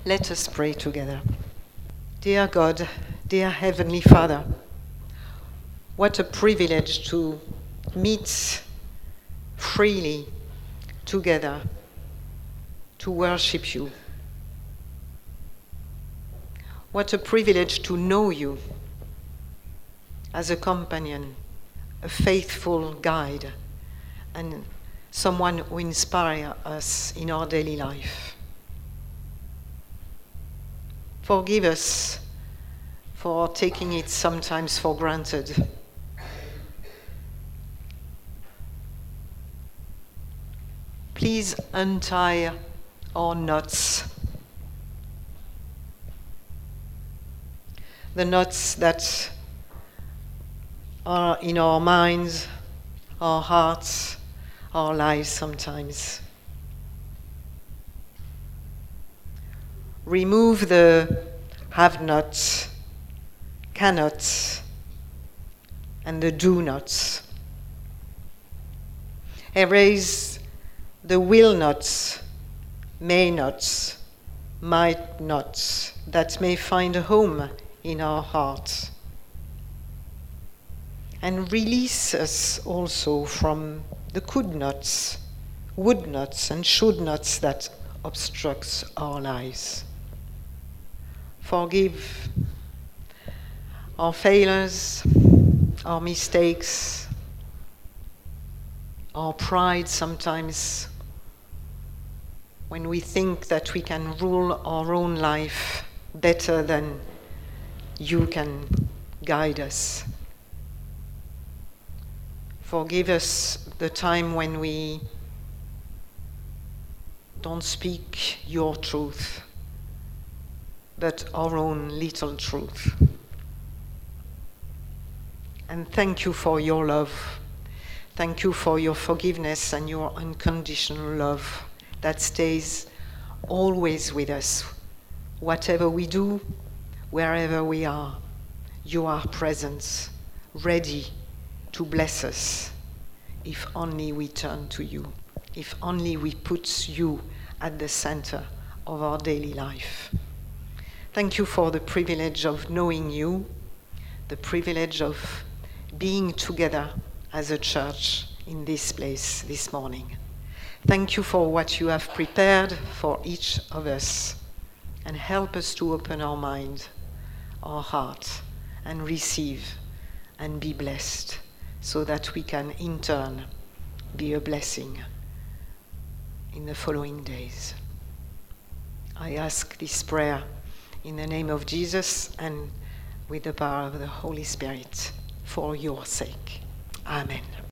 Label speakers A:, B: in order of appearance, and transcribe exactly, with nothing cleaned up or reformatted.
A: Let us pray together. Dear God, dear Heavenly Father, what a privilege to meet freely together to worship you. What a privilege to know you as a companion, a faithful guide, and someone who inspires us in our daily life. Forgive us for taking it sometimes for granted. Please untie our knots, the knots that are in our minds, our hearts, our lives sometimes. Remove the have-nots, cannots, and the do-nots. Erase the will-nots, may-nots, might-nots that may find a home in our hearts. And release us also from the could-nots, would-nots, and should-nots that obstructs our lives. Forgive our failures, our mistakes, our pride sometimes, when we think that we can rule our own life better than you can guide us. Forgive us the time when we don't speak your truth, but our own little truth. And thank you for your love. Thank you for your forgiveness and your unconditional love that stays always with us. Whatever we do, wherever we are, you are present, ready to bless us, if only we turn to you, if only we put you at the center of our daily life. Thank you for the privilege of knowing you, the privilege of being together as a church in this place this morning. Thank you for what you have prepared for each of us, and help us to open our mind, our heart, and receive and be blessed, so that we can in turn be a blessing in the following days. I ask this prayer in the name of Jesus and with the power of the Holy Spirit, for your sake. Amen.